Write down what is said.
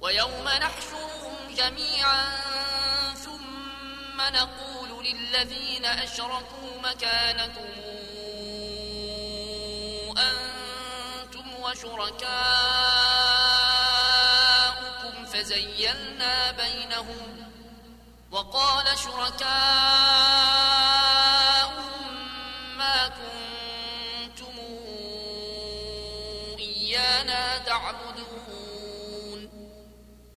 ويوم نحشرهم جميعا ثم نقول للذين أشركوا مكانكم أنتم وشركاؤكم فزيلنا بينهم وقال شركاؤهم ما كنتم إيانا